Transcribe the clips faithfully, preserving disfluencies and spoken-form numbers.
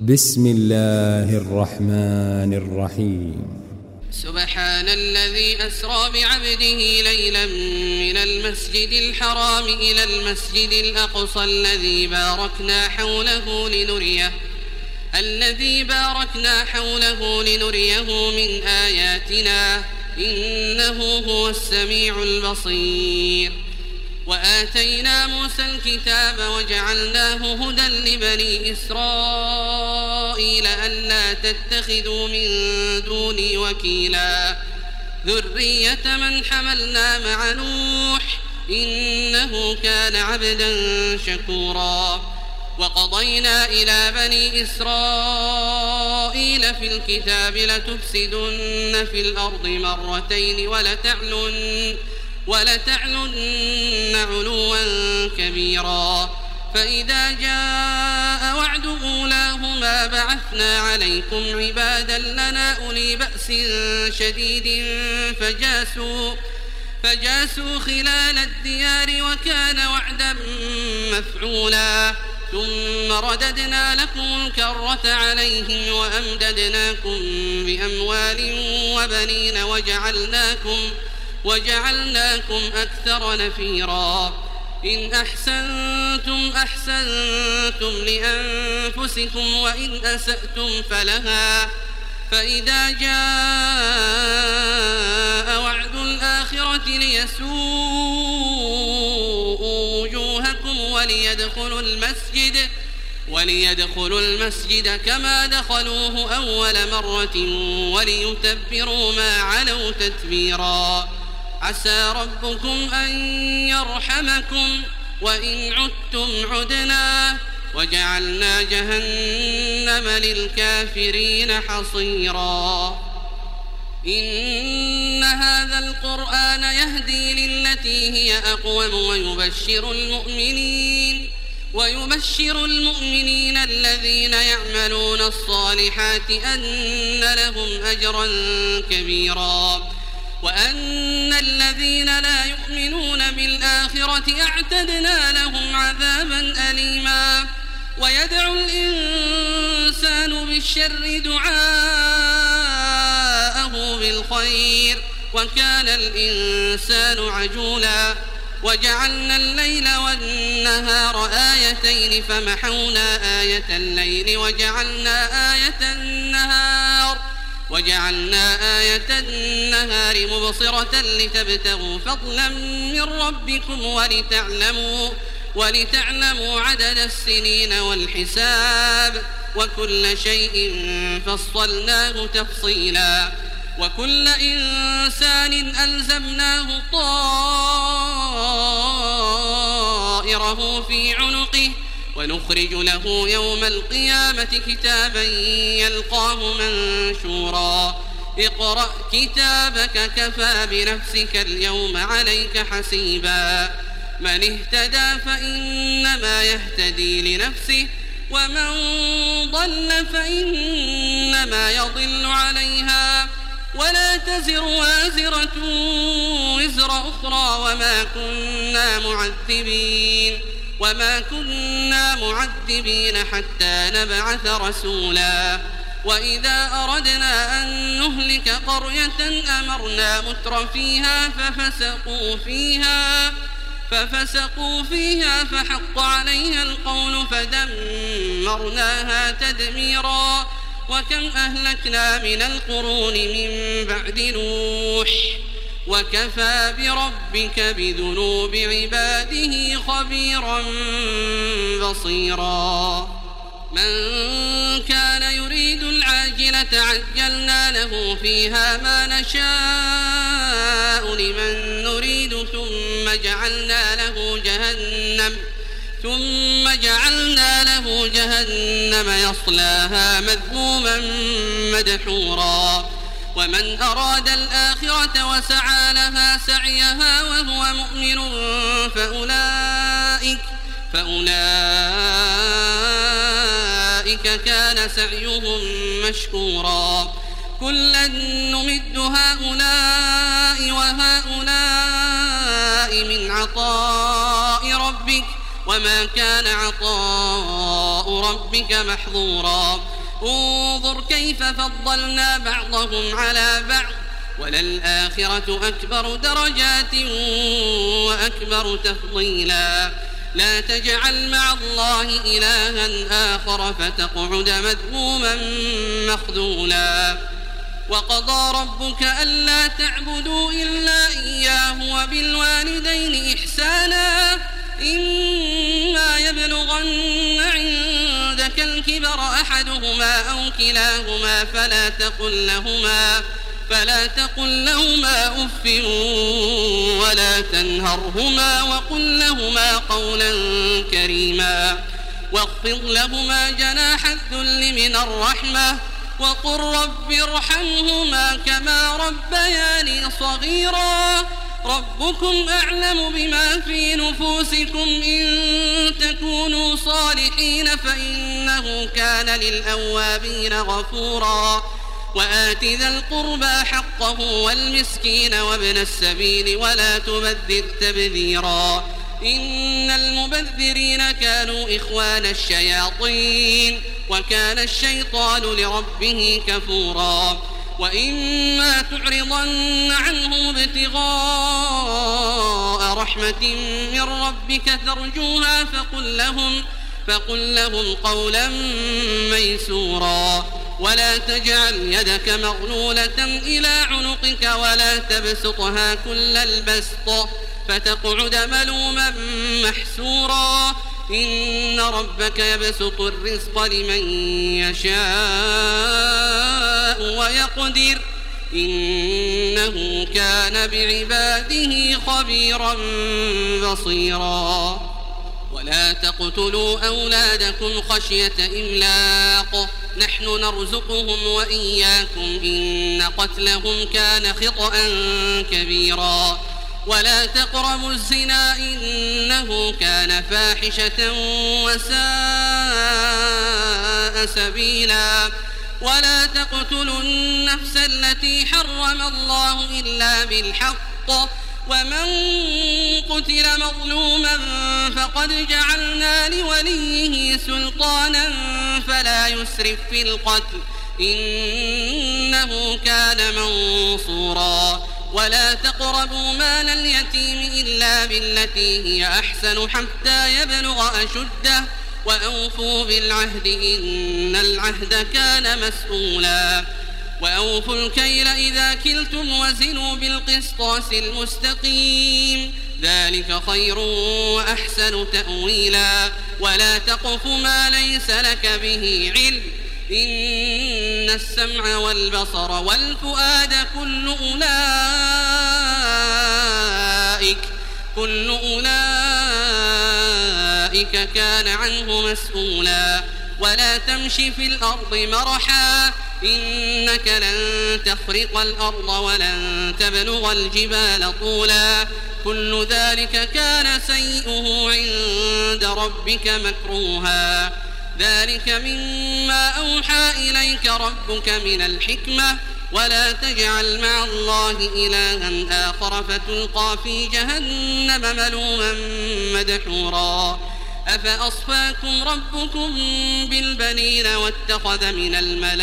بسم الله الرحمن الرحيم. سبحان الذي أسرى بعبده ليلا من المسجد الحرام إلى المسجد الأقصى الذي باركنا حوله لنريه الذي باركنا حوله لنريه من آياتنا إنه هو السميع البصير. وآتينا موسى الكتاب وجعلناه هدى لبني إسرائيل ألا تتخذوا من دوني وكيلا ذرية من حملنا مع نوح إنه كان عبدا شكورا. وقضينا إلى بني إسرائيل في الكتاب لتفسدن في الأرض مرتين ولتعلن ولتعلن علوا كبيرا. فإذا جاء وعد أولاهما بعثنا عليكم عبادا لنا أولي بأس شديد فجاسوا فجاسوا خلال الديار وكان وعدا مفعولا. ثم رددنا لكم الكرة عليهم وأمددناكم بأموال وبنين وجعلناكم وجعلناكم أكثر نفيرا. إن أحسنتم أحسنتم لأنفسكم وإن أسأتم فلها. فإذا جاء وعد الآخرة ليسوءوا وجوهكم وليدخلوا المسجد وليدخلوا المسجد كما دخلوه أول مرة وليتبروا ما علوا تتبيرا. عسى ربكم أن يرحمكم وإن عدتم عدنا وجعلنا جهنم للكافرين حصيرا. إن هذا القرآن يهدي للتي هي أقوم ويبشر المؤمنين ويبشر المؤمنين الذين يعملون الصالحات أن لهم أجرا كبيرا وأن الذين لا يؤمنون بالآخرة أعتدنا لهم عذابا أليما. ويدعو الإنسان بالشر دعاءه بالخير وكان الإنسان عجولا. وجعلنا الليل والنهار آيتين فمحونا آية الليل وجعلنا آية النهار وجعلنا آية النهار مبصرة لتبتغوا فضلا من ربكم ولتعلموا ولتعلموا عدد السنين والحساب وكل شيء فصلناه تفصيلا. وكل إنسان ألزمناه طائره في عنقه ونخرج له يوم القيامة كتابا يلقاه منشورا. اقرأ كتابك كفى بنفسك اليوم عليك حسيبا. من اهتدى فإنما يهتدي لنفسه ومن ضل فإنما يضل عليها ولا تزر وازرة وزر أخرى وما كنا معذبين وما كنا معذبين حتى نبعث رسولا. وإذا أردنا أن نهلك قرية أمرنا متر فيها ففسقوا فيها ففسقوا فيها فحق عليها القول فدمرناها تدميرا. وكم أهلكنا من القرون من بعد نوح وكفى بربك بذنوب عباده خبيرا بصيرا. من كان يريد العاجلة عجلنا له فيها ما نشاء لمن نريد ثم جعلنا له جهنم ثم جعلنا له جهنم يصلاها مذموما مدحورا. ومن أراد الآخرة وسعى لها سعيها وهو مؤمن فأولئك فأولئك كان سعيهم مشكورا. كلا نمد هؤلاء وهؤلاء من عطاء ربك وما كان عطاء ربك محظورا انظر كيف فضلنا بعضهم على بعض وللآخرة أكبر درجات وأكبر تفضيلا لا تجعل مع الله إلها آخر فتقعد مذموما مخذولا وقضى ربك ألا تعبدوا إلا إياه وبالوالدين إحسانا إما يبلغن عندك الكبر أحدهما أو كلاهما فلا تقل لهما فلا تقل لهما أف ولا تنهرهما وقل لهما قولا كريما واخفض لهما جناح الذل من الرحمة وقل رب ارحمهما كما ربياني صغيرا ربكم أعلم بما في نفوسكم إن تكونوا صالحين فإنه كان للأوابين غفورا وآت ذا القربى حقه والمسكين وابن السبيل ولا تبذر تبذيرا إن المبذرين كانوا إخوان الشياطين وكان الشيطان لربه كفورا وإما تعرضن عنهم ابتغاء رحمة من ربك ترجوها فقل لهم فقل لهم قولا ميسورا ولا تجعل يدك مغلولة إلى عنقك ولا تبسطها كل البسط فتقعد ملوما محسورا إن ربك يبسط الرزق لمن يشاء ويقدر إنه كان بعباده خبيرا بصيرا ولا تقتلوا أولادكم خشية إملاق نحن نرزقهم وإياكم إن قتلهم كان خطأ كبيرا ولا تقربوا الزنا إنه كان فاحشة وساء سبيلا ولا تقتلوا النفس التي حرم الله إلا بالحق ومن قتل مظلوما فقد جعلنا لوليه سلطانا فلا يسرف في القتل إنه كان منصورا ولا تقربوا مال اليتيم إلا بالتي هي أحسن حتى يبلغ أشده وأوفوا بالعهد إن العهد كان مسؤولا وأوفوا الكيل إذا كلتم وزنوا بالقسطاس المستقيم ذلك خير وأحسن تأويلا ولا تقف ما ليس لك به علم إن السمع والبصر والفؤاد كل أولئك كل أولئك كان عنه مسؤولا ولا تمش في الأرض مرحا إنك لن تخرق الأرض ولن تبلغ الجبال طولا كل ذلك كان سيئه عند ربك مكروها ذلك مما أوحى إليك ربك من الحكمة ولا تجعل مع الله إلها آخر فتلقى في جهنم ملوما مدحورا أفأصفاكم ربكم بالبنين واتخذ من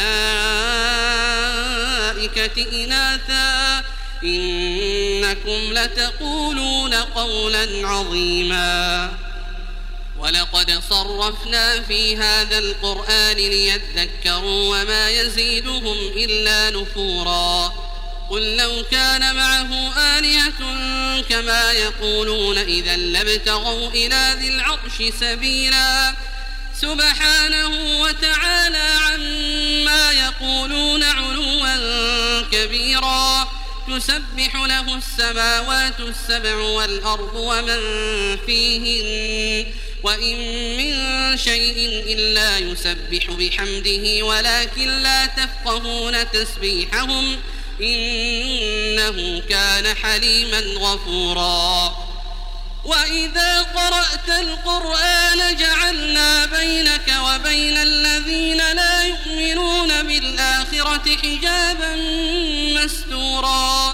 الملائكة إناثا إنكم لتقولون قولا عظيما ولقد صرفنا في هذا القرآن ليذكروا وما يزيدهم إلا نفورا قل لو كان معه آلهة كما يقولون إذا لابتغوا إلى ذي العرش سبيلا سبحانه وتعالى عما يقولون علوا كبيرا تسبح له السماوات السبع والأرض ومن فيهن وإن من شيء إلا يسبح بحمده ولكن لا تفقهون تسبيحهم إنه كان حليما غفورا وإذا قرأت القرآن جعلنا بينك وبين الذين لا يؤمنون بالآخرة حجابا مستورا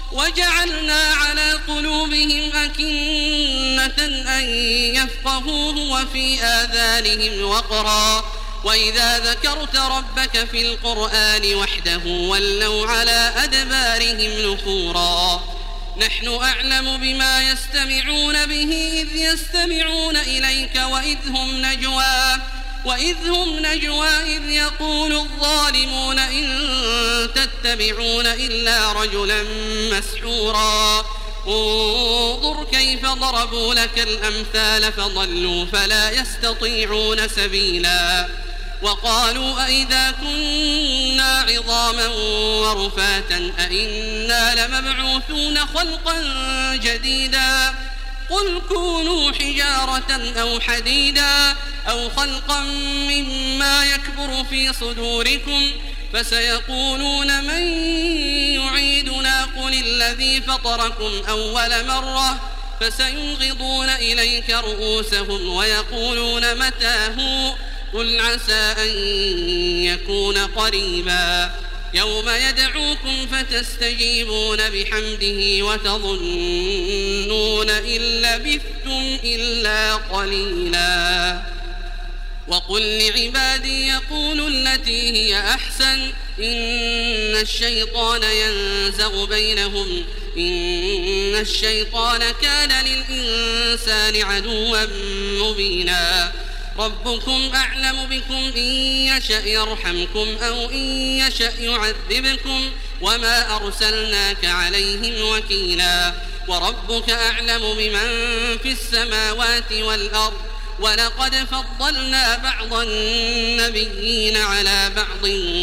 وجعلنا على قلوبهم أكنة أن يفقهوه وفي آذانهم وقرا وإذا ذكرت ربك في القرآن وحده ولوا على أدبارهم نفورا نحن أعلم بما يستمعون به إذ يستمعون إليك وإذ هم نجوى وإذ هم نجوى إذ يقول الظالمون إن تتبعون إلا رجلا مسحورا انظر كيف ضربوا لك الأمثال فضلوا فلا يستطيعون سبيلا وقالوا أئذا كنا عظاما ورفاتا أئنا لمبعوثون خلقا جديدا قل كونوا حجارة أو حديدا أو خلقا مما يكبر في صدوركم فسيقولون من يعيدنا قل الذي فطركم أول مرة فسينغضون إليك رؤوسهم ويقولون متى هو قل عسى أن يكون قريبا يوم يدعوكم فتستجيبون بحمده وتظنون إن لبثتم إلا قليلا وقل لعبادي يقولوا التي هي أحسن إن الشيطان ينزغ بينهم إن الشيطان كان للإنسان عدوا مبينا ربكم أعلم بكم إن يشأ يرحمكم أو إن يشأ يعذبكم وما أرسلناك عليهم وكيلا وربك أعلم بمن في السماوات والأرض ولقد فضلنا بعض النبيين على بعض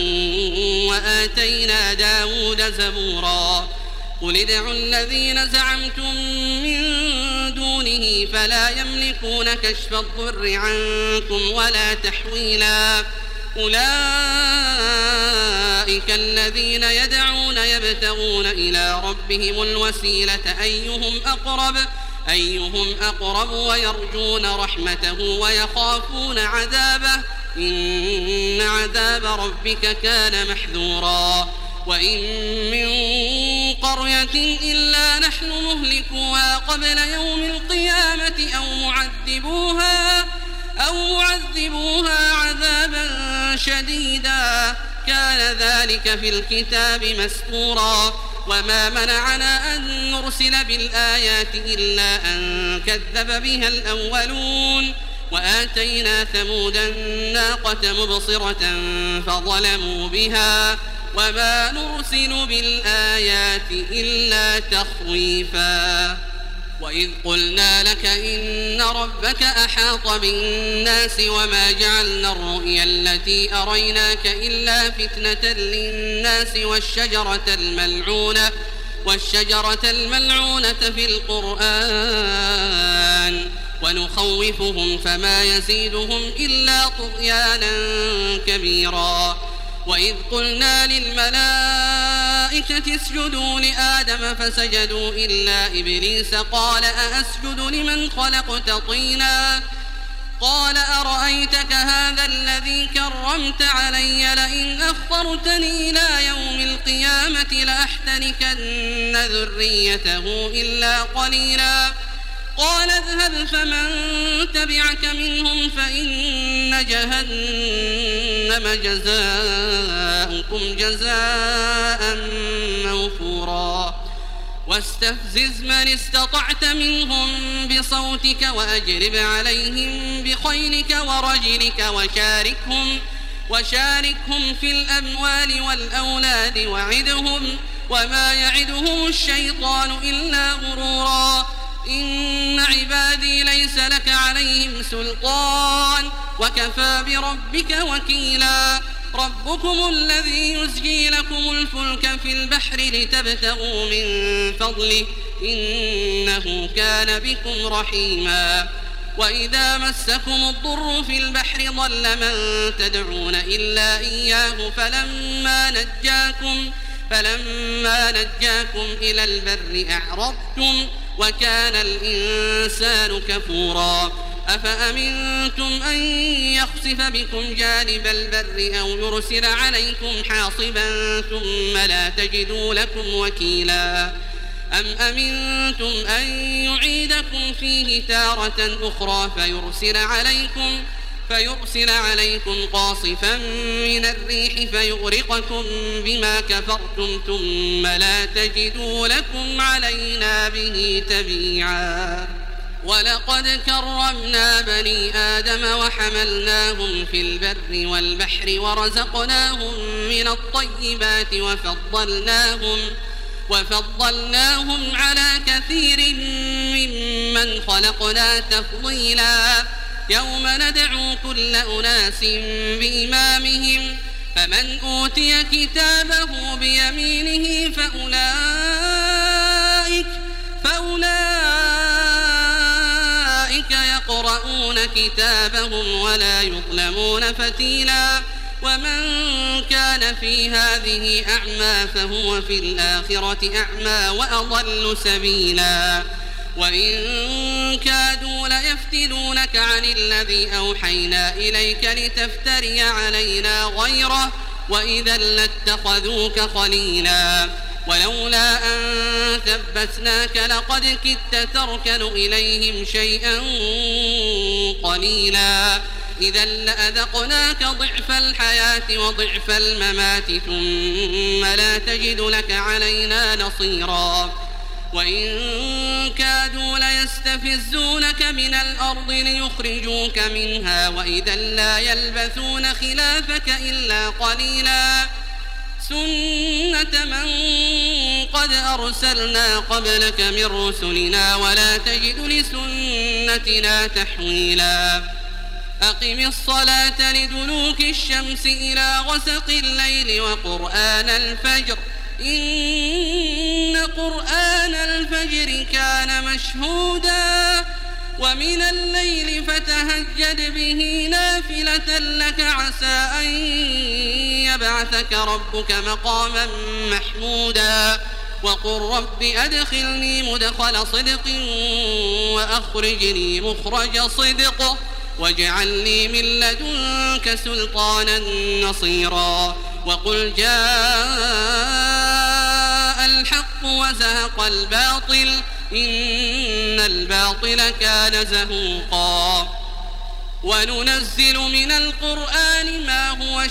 وآتينا داود زبورا قل ادعوا الذين زعمتم من دونه فلا يملكون كشف الضر عنكم ولا تحويلا أولئك الذين يدعون يبتغون إلى ربهم الوسيلة أيهم أقرب أيهم أقرب ويرجون رحمته ويخافون عذابه إن عذاب ربك كان محذورا وإن من قرية إلا نحن مهلكوها قبل يوم القيامة أو معذبوها أو معذبوها عذابا شديدا كان ذلك في الكتاب مسطورا وما منعنا أن نرسل بالآيات إلا أن كذب بها الأولون وآتينا ثمود الناقة مبصرة فظلموا بها وما نرسل بالآيات إلا تخويفا وإذ قلنا لك إن ربك أحاط بالناس وما جعلنا الرؤيا التي أريناك إلا فتنة للناس والشجرة الملعونة والشجرة الملعونة في القرآن ونخوفهم فما يزيدهم إلا طغيانا كبيرا وإذ قلنا للملائكة اسجدوا لآدم فسجدوا إلا إبليس قال أأسجد لمن خلقت طينا قال أرأيتك هذا الذي كرمت علي لئن أخرتني إلى يوم القيامة لأحتنكن ذريته إلا قليلا قال اذهب فمن تبعك منهم فإن جهنم جزاؤكم جزاء موفورا واستفزز من استطعت منهم بصوتك وأجرب عليهم بخيلك ورجلك وشاركهم وشاركهم في الأموال والأولاد وعدهم وما يعدهم الشيطان إلا غرورا إن عبادي ليس لك عليهم سلطان وكفى بربك وكيلا ربكم الذي يزجي لكم الفلك في البحر لتبتغوا من فضله إنه كان بكم رحيما وإذا مسكم الضر في البحر ضل من تدعون إلا إياه فلما نجاكم فلما نجاكم إلى البر أعرضتم وكان الإنسان كفورا أفأمنتم أن يخسف بكم جانب البر أو يرسل عليكم حاصبا ثم لا تجدوا لكم وكيلا أم أمنتم أن يعيدكم فيه تارة أخرى فيرسل عليكم فيرسل عليكم قاصفا من الريح فيغرقكم بما كفرتم ثم لا تجدوا لكم علينا به تبيعا ولقد كرمنا بني آدم وحملناهم في البر والبحر ورزقناهم من الطيبات وفضلناهم وفضلناهم على كثير ممن خلقنا تفضيلا يوم ندعو كل أناس بإمامهم فمن أوتي كتابه بيمينه فأولئك فأولئك يقرؤون كتابهم ولا يظلمون فتيلا ومن كان في هذه أعمى فهو في الآخرة أعمى وأضل سبيلا وإن كادوا ليفتنونك عن الذي أوحينا إليك لتفتري علينا غيره وإذا لاتخذوك خليلا ولولا أن ثبتناك لقد كدت تركن إليهم شيئا قليلا إذا لأذقناك ضعف الحياة وضعف الممات ثم لا تجد لك علينا نصيرا وإن كادوا ليستفزونك من الأرض ليخرجوك منها وإذا لا يلبثون خلافك إلا قليلا سنة من قد أرسلنا قبلك من رسلنا ولا تجد لسنتنا تحويلا أقم الصلاة لدلوك الشمس إلى غسق الليل وقرآن الفجر إن قرآن الفجر كان مشهودا ومن الليل فتهجد به نافلة لك عسى أن يبعثك ربك مقاما محمودا وقل رب أدخلني مدخل صدق وأخرجني مخرج صدق واجعل لي من لدنك سلطانا نصيرا وقل جاء الحق وزهق الباطل إن الباطل كان زهوقا وننزل من القرآن ما هو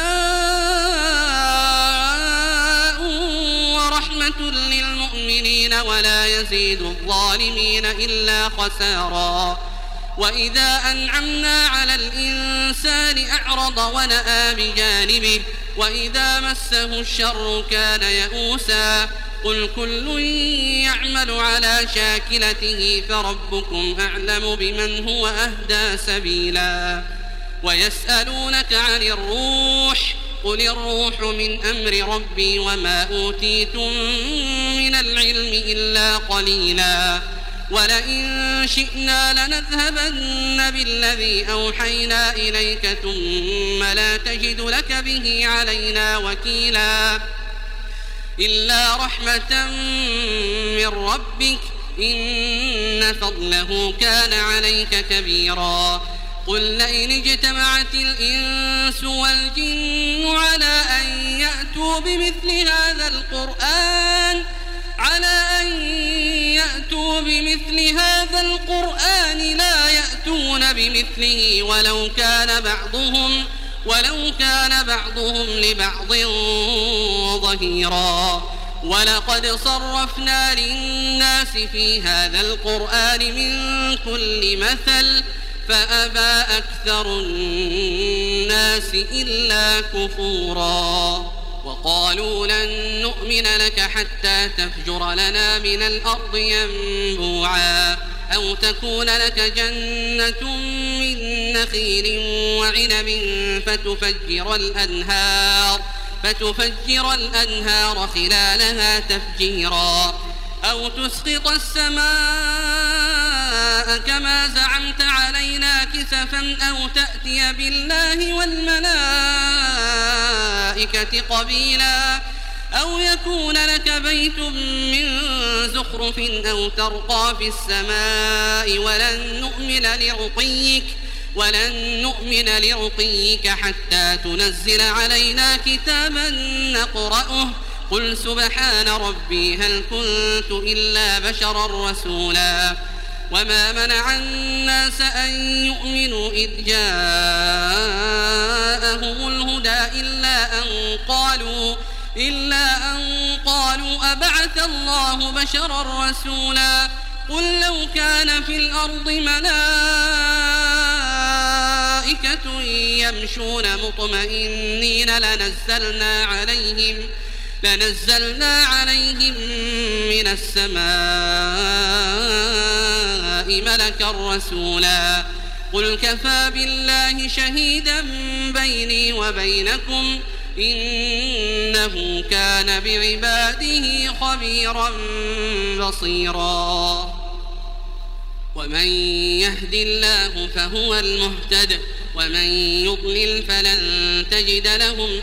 شفاء ورحمة للمؤمنين ولا يزيد الظالمين إلا خسارا وإذا أنعمنا على الإنسان أعرض ونأى بجانبه وإذا مسه الشر كان يئوسا قل كل يعمل على شاكلته فربكم أعلم بمن هو أهدى سبيلا ويسألونك عن الروح قل الروح من أمر ربي وما أوتيتم من العلم إلا قليلا ولئن شئنا لنذهبن بالذي أوحينا إليك ثم لا تجد لك به علينا وكيلا إلا رحمة من ربك إن فضله كان عليك كبيرا قل لئن اجتمعت الإنس والجن على أن يأتوا بمثل هذا القرآن على أن يأتوا بمثل هذا القرآن لا يأتون بمثله ولو كان بعضهم ولو كان بعضهم لبعض ظهيرا ولقد صرفنا للناس في هذا القرآن من كل مثل فأبى أكثر الناس إلا كفورا وقالوا لن نؤمن لك حتى تفجر لنا من الأرض ينبوعا أو تكون لك جنة من نخيل وعنب فتفجر الأنهار فتفجر الأنهار خلالها تفجيرا أو تسقط السماء كما زعمت علينا كسفا أو تأتي بالله والملائكة قبيلا أو يكون لك بيت من زخرف أو ترقى في السماء ولن نؤمن لرقيك ولن نؤمن لرقيك حتى تنزل علينا كتابا نقرأه قل سبحان ربي هل كنت إلا بشرا رسولا وما منع الناس أن يؤمنوا إذ جاءهم الهدى إلا أن قالوا إلا أن قالوا أبعث الله بشرا رسولا قل لو كان في الأرض ملائكة يمشون مطمئنين لنزلنا عليهم لنزلنا عليهم من السماء ملكا رسولا قل كفى بالله شهيدا بيني وبينكم إنه كان بعباده خبيرا بصيرا ومن يهد الله فهو المهتد ومن يضلل فلن تجد لهم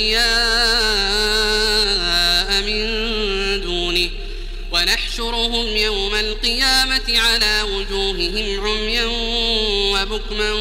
أولياء من دونه ونحشرهم يوم القيامة على وجوههم عميا وبكما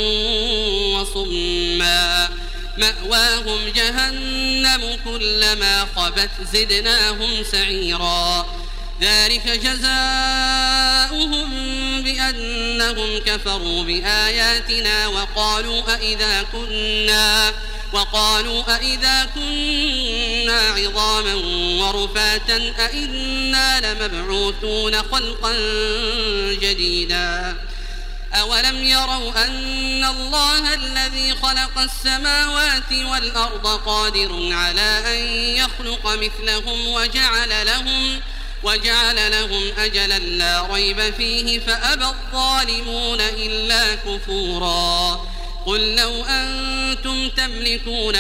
وصما مأواهم جهنم كلما خبت زدناهم سعيرا ذلك جزاؤهم بأنهم كفروا بآياتنا وقالوا أئذا كنا وقالوا أئذا كنا عظاما ورفاتا أئنا لمبعوثون خلقا جديدا أولم يروا أن الله الذي خلق السماوات والأرض قادر على أن يخلق مثلهم وجعل لهم وجعل لهم أجلا لا ريب فيه فأبى الظالمون إلا كفورا قل لو أنتم تملكون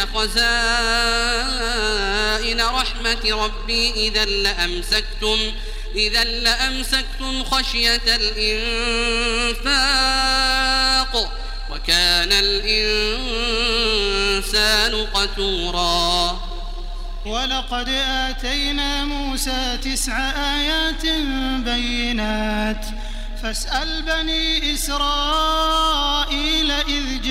خزائن رحمة ربي إذا لأمسكتم إذا لأمسكتم خشية الإنفاق وكان الإنسان قتورا ولقد آتينا موسى تسع آيات بينات فاسأل بني إسرائيل إذ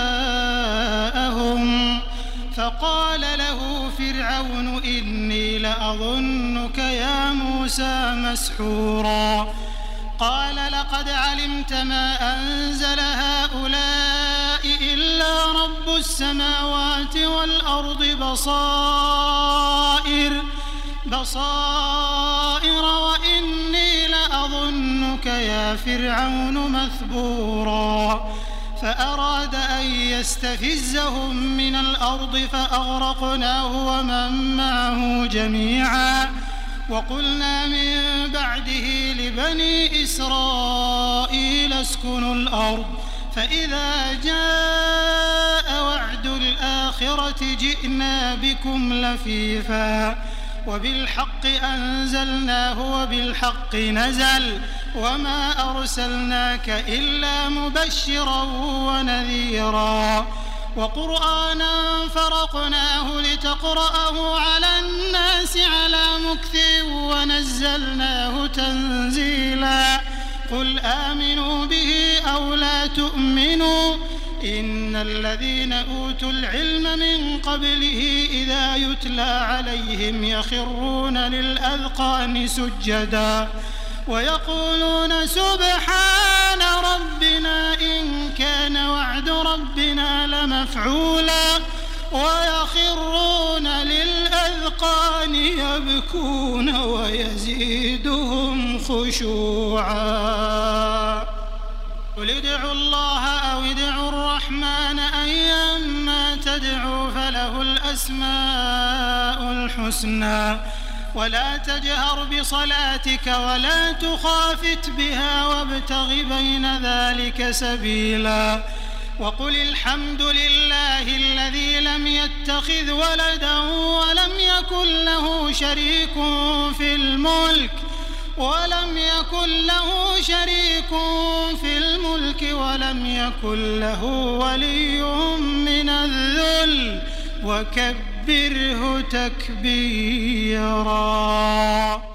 جاءهم فقال له فرعون إني لأظنك يا موسى مسحورا قال لقد علمت ما أنزل هؤلاء إلا رب السماوات والأرض بصائر بصائر وإني لأظنك يا فرعون مثبورا فأراد أن يستفزهم من الأرض فأغرقناه ومن معه جميعا وقلنا من بعده لبني إسرائيل اسكنوا الأرض فإذا جاء وعد الآخرة جئنا بكم لفيفا وبالحق أنزلناه وبالحق نزل وما أرسلناك إلا مبشرا ونذيرا وقرآنا فرقناه لتقرأه على الناس على مكث ونزلناه تنزيلا قل آمنوا به أو لا تؤمنوا إن الذين أوتوا العلم من قبله إذا يتلى عليهم يخرون للأذقان سجدا ويقولون سبحان ربنا إن كان وعد ربنا لمفعولا ويخرون للأذقان يبكون ويزيدهم خشوعا قل ادعوا الله أو ادعوا الرحمن أيما تدعوا فله الأسماء الحسنى ولا تجهر بصلاتك ولا تخافت بها وابتغ بين ذلك سبيلا وقل الحمد لله الذي لم يتخذ ولدا ولم يكن له شريك في الملك ولم يكن له شريك في الملك ولم يكن له ولي من الذل وكبره تكبيرا.